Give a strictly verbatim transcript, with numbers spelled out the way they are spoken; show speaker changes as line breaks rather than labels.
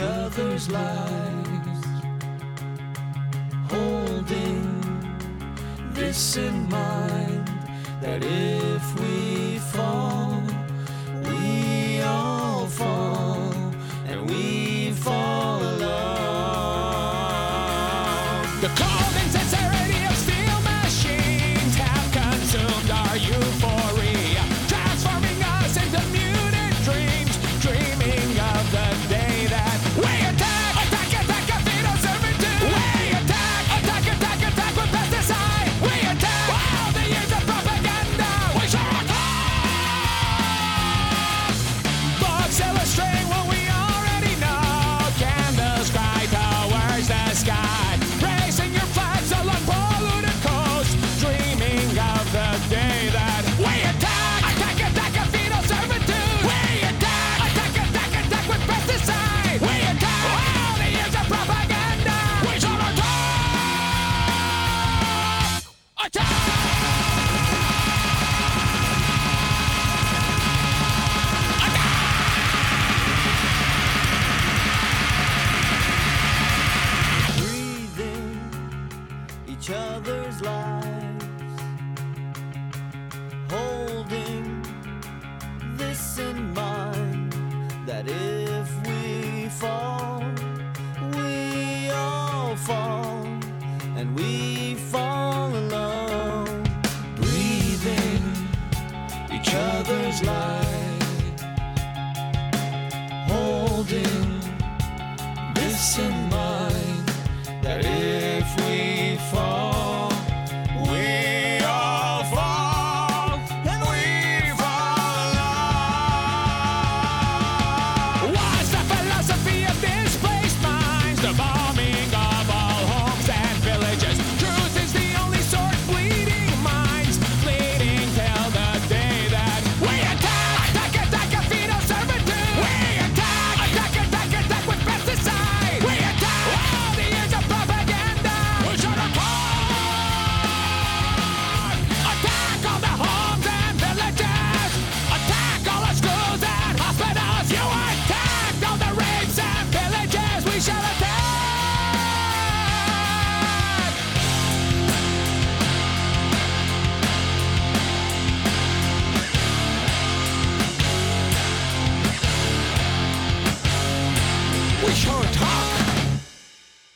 each other's lives, holding this in mind, that if we fall, we all fall, and we fall alone.
The cold insincerity of steel machines have consumed our euphoria, transforming us into muted dreams, dreaming of the day that we attack, attack, attack, a fetal servitude. We attack, attack, attack, attack with pesticide. We attack all the years of propaganda. We shall attack. Books illustrating what we already know. Candles cry towards the sky, raising your flags along polluted coast, dreaming of the day that we attack, attack, attack, a fetal servitude. We attack, attack, attack, attack with pesticide. We attack all the years of propaganda. We shall attack, attack.
Breathing each other's lives, holding this in mind, that if we fall, we all fall, and we fall alone. Breathing each other's lives, holding this in mind, that if we fall, we all fall, and we fall alone.
What's the philosophy of displaced minds? The bombing of all homes and villages. Truth is the only sword bleeding minds, bleeding till the day that we attack, attack, attack, a fetal servitude. We attack, attack, attack, attack with pesticide. We attack all the years of propaganda. We should attack, attack all the homes and villages. Attack all the schools and hospitals. You attack all the rapes and pillages. We shall attack. We shall attack.